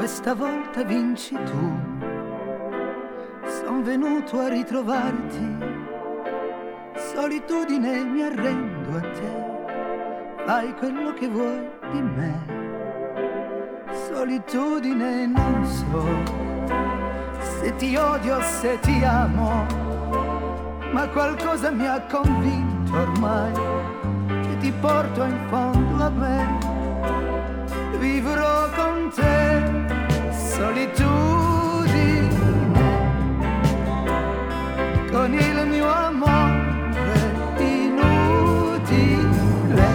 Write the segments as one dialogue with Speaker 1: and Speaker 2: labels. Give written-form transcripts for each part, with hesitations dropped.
Speaker 1: questa volta vinci tu. Son venuto a ritrovarti, solitudine mi arrendo a te, fai quello che vuoi di me. Solitudine non so se ti odio o se ti amo, ma qualcosa mi ha convinto ormai che ti porto in fondo a me. Vivrò con te, solitudine, con il mio amore inutile.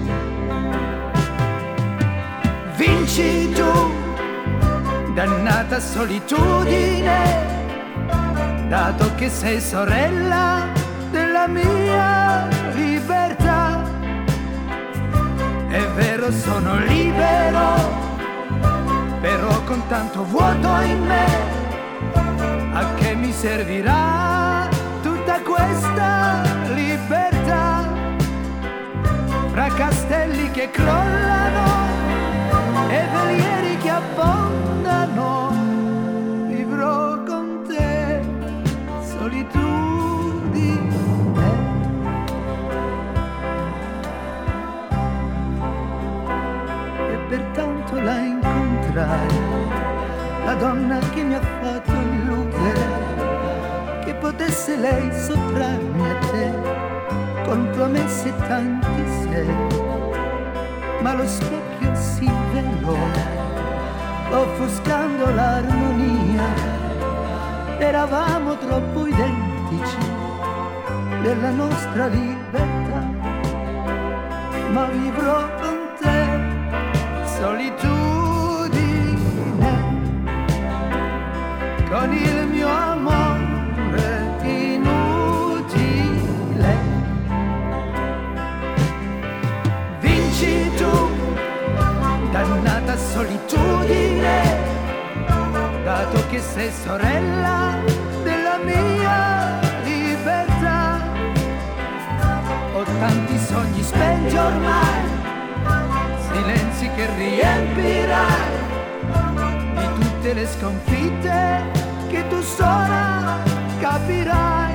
Speaker 1: Vinci tu, dannata solitudine, dato che sei sorella della mia libertà. È vero, sono libero, però con tanto vuoto in me, a che mi servirà tutta questa libertà? Fra castelli che crollano e velieri che abbondano, vivrò con te, solitudine. E pertanto la incontrai, la donna che mi ha fatto illudere che potesse lei sottrarmi a te, con promesse tanti se. Ma lo specchio si velò, offuscando l'armonia. Eravamo troppo identici della nostra libertà. Ma vivrò con te, solitudine, con il mio amore inutile. Vinci tu, dannata solitudine, dato che sei sorella della mia libertà. Ho tanti sogni spenti ormai, silenzi che riempirai di tutte le sconfitte che tu sola capirai.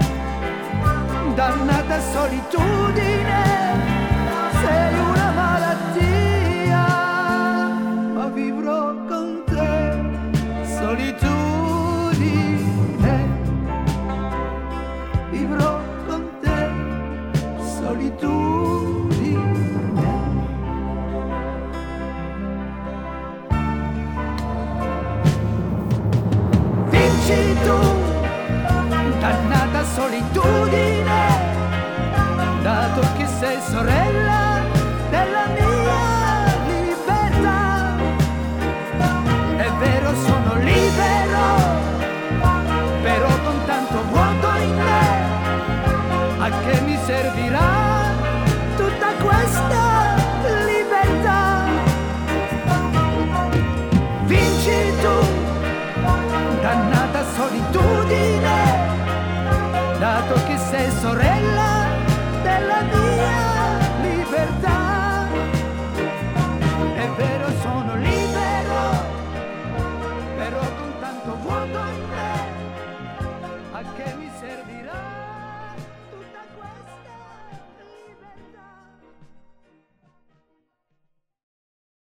Speaker 1: Dannata solitudine, sei una malattia, ma vivrò con te, solitudine, vivrò con te, solitudine. Vinci tu, dannata solitudine, dato che sei sorella della mia libertà. È vero, sono libero, però con tanto vuoto in me, a che mi servirà tutta questa libertà? Vinci tu, dannata solitudine, dato che sei sorella della mia libertà. È vero, sono libero, però con tanto vuoto in me, a che mi servirà?